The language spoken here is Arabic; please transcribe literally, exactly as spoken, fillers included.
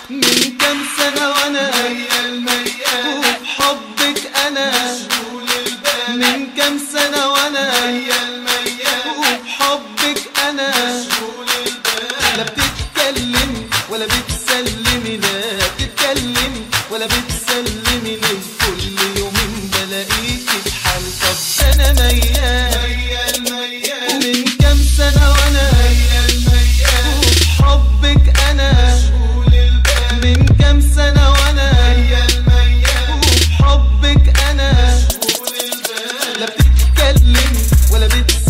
من كام سنة وانا ميال ميال وبحبك انا مشغول البال. من كام سنة وانا ميال ميال وبحبك انا مشغول البال. لا بتتكلم ولا بتسلمي، لا بتتكلم ولا بتسلمي، ليه كل يومين بلاقيكي بحال؟ طب انا ميال ميال ميال ومن كام سنة وانا ميال ميال وبحبك انا مشغول البال. من كام سنة وانا ميال ميال وبحبك انا مشغول البال. لا بتتكلم ولا بتسلمي